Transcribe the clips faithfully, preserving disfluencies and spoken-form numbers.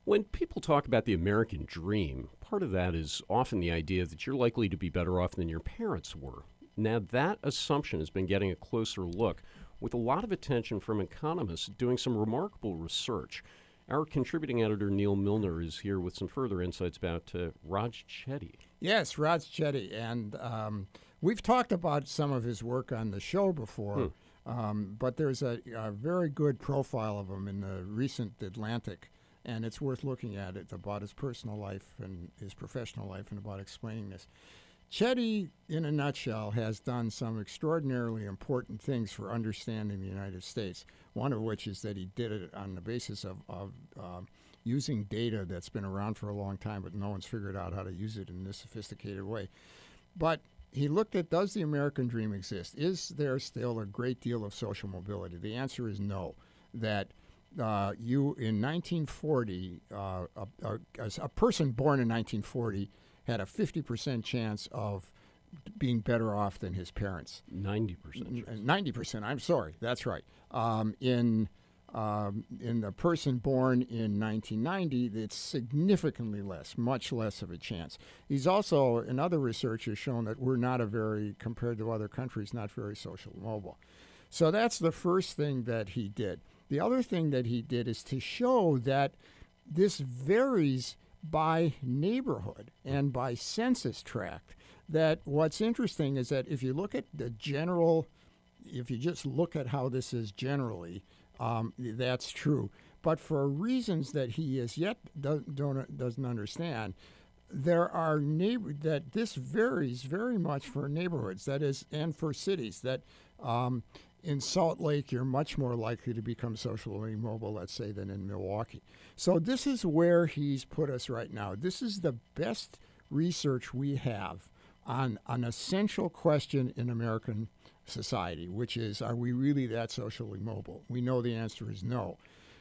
When people talk about the American dream, part of that is often the idea that you're likely to be better off than your parents were. Now, that assumption has been getting a closer look with a lot of attention from economists doing some remarkable research. Our contributing editor, Neil Milner, is here with some further insights about uh, Raj Chetty. Yes, Raj Chetty. And um, we've talked about some of his work on the show before, hmm. um, but there's a, a very good profile of him in the recent Atlantic, and it's worth looking at it about his personal life and his professional life and about explaining this. Chetty, in a nutshell, has done some extraordinarily important things for understanding the United States, one of which is that he did it on the basis of, of uh, using data that's been around for a long time, but no one's figured out how to use it in this sophisticated way. But he looked at, does the American dream exist? Is there still a great deal of social mobility? The answer is no, that uh, you, in nineteen forty, uh, a, a, a person born in nineteen forty had a fifty percent chance of being better off than his parents. ninety percent. ninety percent, I'm sorry, that's right. Um, in um, in the person born in nineteen ninety, it's significantly less, much less of a chance. He's also, and other research has shown that we're not a very, compared to other countries, not very social mobile. So that's the first thing that he did. The other thing that he did is to show that this varies by neighborhood and by census tract. That what's interesting is that if you look at the general, if you just look at how this is generally, um, that's true. But for reasons that he as yet do, don't, doesn't understand, there are neighbor that this varies very much for neighborhoods. That is, and for cities. That um, in Salt Lake, you're much more likely to become socially mobile, let's say, than in Milwaukee. So this is where he's put us right now. This is the best research we have on an essential question in American society, which is, are we really that socially mobile? We know the answer is no.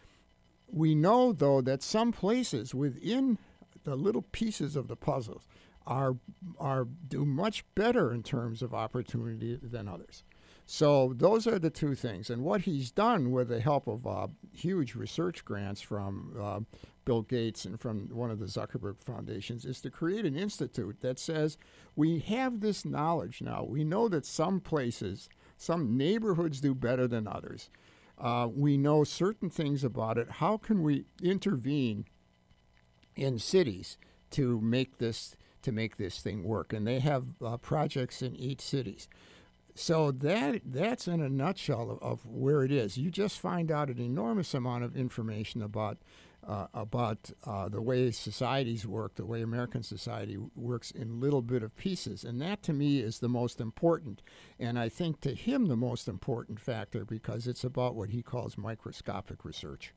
We know, though, that some places within the little pieces of the puzzles are are do much better in terms of opportunity than others. So those are the two things. And what he's done with the help of uh, huge research grants from uh, Bill Gates and from one of the Zuckerberg foundations is to create an institute that says we have this knowledge now. We know that some places, some neighborhoods do better than others. Uh, we know certain things about it. How can we intervene in cities to make this to make this thing work? And they have uh, projects in eight cities. So that that's in a nutshell of, of where it is. You just find out an enormous amount of information about uh, about uh, the way societies work, the way American society works in little bit of pieces. And that, to me, is the most important. And I think to him the most important factor, because it's about what he calls microscopic research.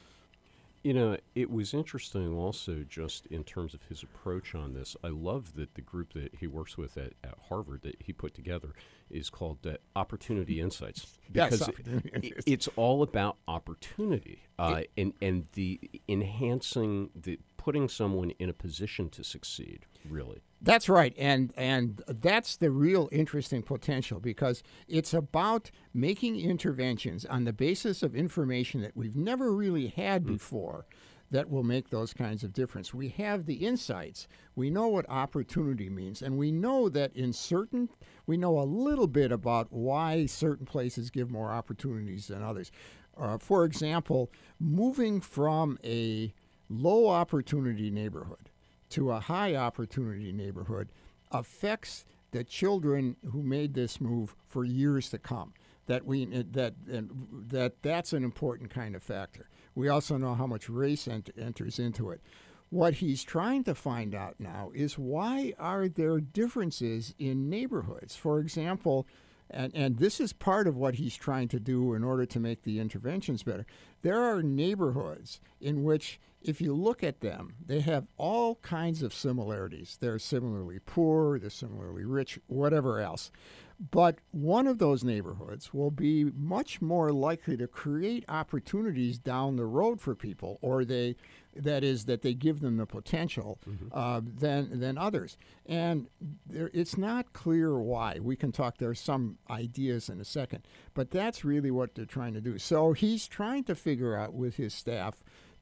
You know, it was interesting also just in terms of his approach on this. I love that the group that he works with at, at Harvard that he put together is called uh, Opportunity Insights. Because yes, it, it, it's all about opportunity uh, it, and, and the enhancing, the putting someone in a position to succeed, really. That's right, and and that's the real interesting potential, because it's about making interventions on the basis of information that we've never really had mm. before that will make those kinds of difference. We have the insights. We know what opportunity means, and we know that in certain, we know a little bit about why certain places give more opportunities than others. Uh, for example, moving from a low opportunity neighborhood to a high opportunity neighborhood affects the children who made this move for years to come. That we that and that that's an important kind of factor. We also know how much race ent- enters into it. What he's trying to find out now is, why are there differences in neighborhoods? For example, and, and this is part of what he's trying to do in order to make the interventions better. There are neighborhoods in which, if you look at them, they have all kinds of similarities. They're similarly poor, they're similarly rich, whatever else. But one of those neighborhoods will be much more likely to create opportunities down the road for people, or they, that is, that they give them the potential mm-hmm. uh, than than others. And there, it's not clear why. We can talk, there's some ideas in a second, but that's really what they're trying to do. So he's trying to figure out with his staff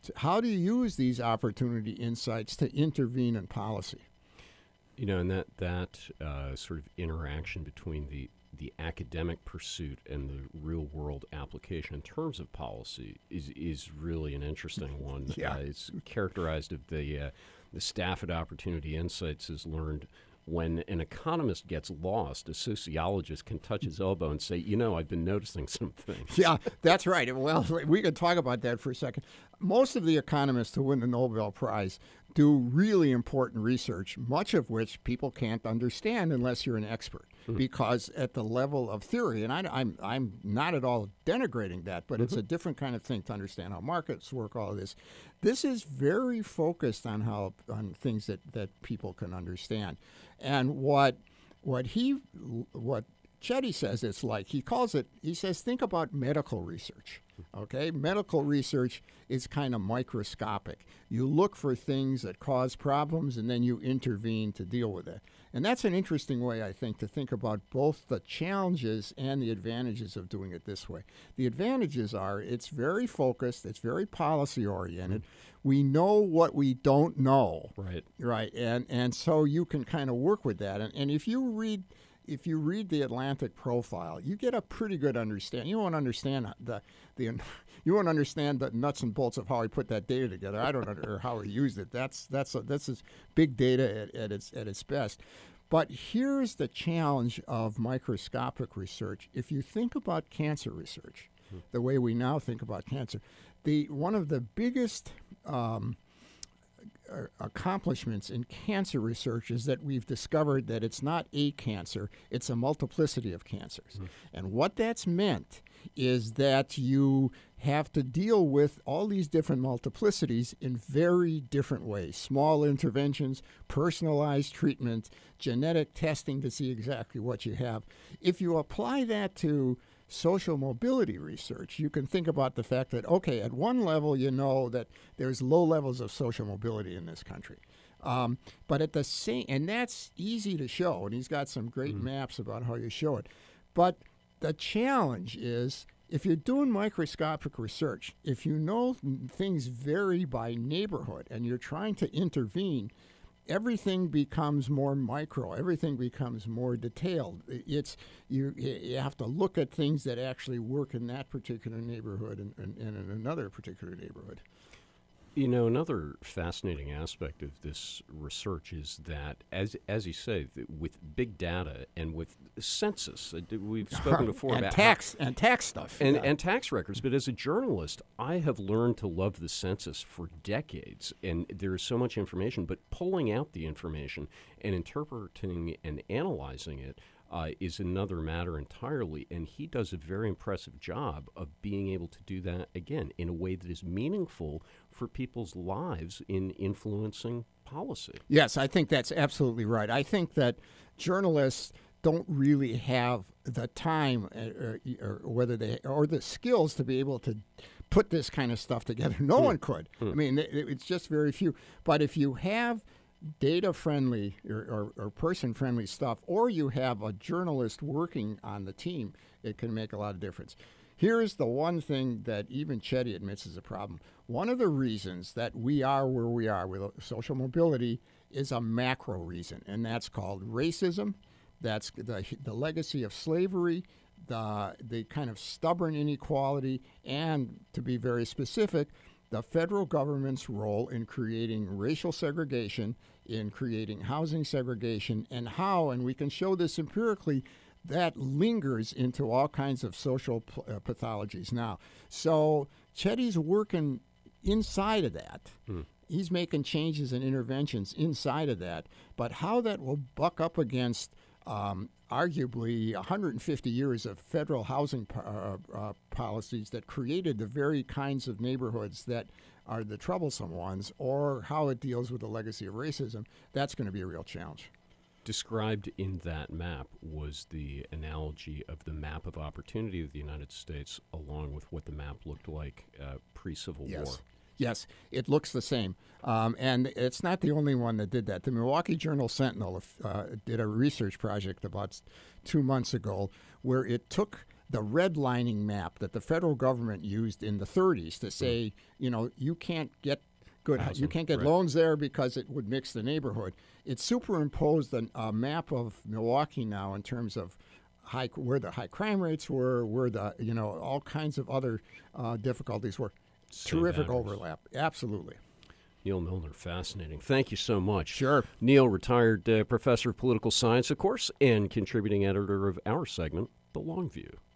to, how to use these opportunity insights to intervene in policy. You know, and that that uh, sort of interaction between the the academic pursuit and the real world application in terms of policy is is really an interesting one. Yeah. Uh, it's characterized of the uh, the staff at Opportunity Insights has learned when an economist gets lost, a sociologist can touch his elbow and say, you know, I've been noticing some things. Yeah, that's right. Well, we could talk about that for a second. Most of the economists who win the Nobel Prize do really important research, much of which people can't understand unless you're an expert, mm-hmm. because at the level of theory, and I, I'm I'm not at all denigrating that, but mm-hmm. it's a different kind of thing to understand how markets work, all of this. This is very focused on how on things that, that people can understand. And what what he what Chetty says it's like, he calls it, he says, think about medical research. Okay, medical research is kind of microscopic. You look for things that cause problems and then you intervene to deal with it. And that's an interesting way, I think, to think about both the challenges and the advantages of doing it this way. The advantages are it's very focused, it's very policy oriented. We know what we don't know. Right. Right. And and so you can kind of work with that. And and if you read If you read the Atlantic profile, you get a pretty good understanding. You won't understand the the you won't understand the nuts and bolts of how he put that data together. I don't know or how he used it. That's that's a, that's his big data at, at its at its best. But here's the challenge of microscopic research. If you think about cancer research, hmm. the way we now think about cancer, the one of the biggest um, accomplishments in cancer research is that we've discovered that it's not a cancer, it's a multiplicity of cancers. Mm. And what that's meant is that you have to deal with all these different multiplicities in very different ways. Small interventions, personalized treatment, genetic testing to see exactly what you have. If you apply that to social mobility research, you can think about the fact that, okay, at one level, you know that there's low levels of social mobility in this country. Um, but at the same, and that's easy to show, and he's got some great mm. maps about how you show it. But the challenge is, if you're doing microscopic research, if you know things vary by neighborhood and you're trying to intervene, everything becomes more micro. Everything becomes more detailed. It's you. You have to look at things that actually work in that particular neighborhood and, and, and in another particular neighborhood. You know, another fascinating aspect of this research is that, as as you say, th- with big data and with census, uh, we've spoken before and about tax how, and tax stuff and, yeah. and tax records. But as a journalist, I have learned to love the census for decades, and there is so much information. But pulling out the information and interpreting and analyzing it Uh, is another matter entirely, and he does a very impressive job of being able to do that, again, in a way that is meaningful for people's lives in influencing policy. Yes, I think that's absolutely right. I think that journalists don't really have the time or, or whether they or the skills to be able to put this kind of stuff together. No mm. one could. Mm. I mean, it, it's just very few. But if you have data-friendly or, or, or person-friendly stuff, or you have a journalist working on the team, it can make a lot of difference. Here's the one thing that even Chetty admits is a problem. One of the reasons that we are where we are with social mobility is a macro reason, and that's called racism. That's the, the legacy of slavery, the, the kind of stubborn inequality, and to be very specific, the federal government's role in creating racial segregation, in creating housing segregation, and how, and we can show this empirically, that lingers into all kinds of social p- uh, pathologies now. So Chetty's working inside of that. Hmm. He's making changes and interventions inside of that. But how that will buck up against um, arguably one hundred fifty years of federal housing po- uh, uh, policies that created the very kinds of neighborhoods that are the troublesome ones, or how it deals with the legacy of racism, that's going to be a real challenge. Described in that map was the analogy of the map of opportunity of the United States, along with what the map looked like uh, pre-Civil yes. War. Yes, it looks the same. Um, and it's not the only one that did that. The Milwaukee Journal-Sentinel uh, did a research project about two months ago where it took the redlining map that the federal government used in the thirties to say, mm. you know, you can't get good, Housing, you can't get right. loans there because it would mix the neighborhood. It superimposed a, a map of Milwaukee now in terms of high, where the high crime rates were, where the, you know, all kinds of other uh, difficulties were. Same Terrific matters. Overlap. Absolutely. Neil Milner, fascinating. Thank you so much. Sure. Neil, retired uh, professor of political science, of course, and contributing editor of our segment, The Long View.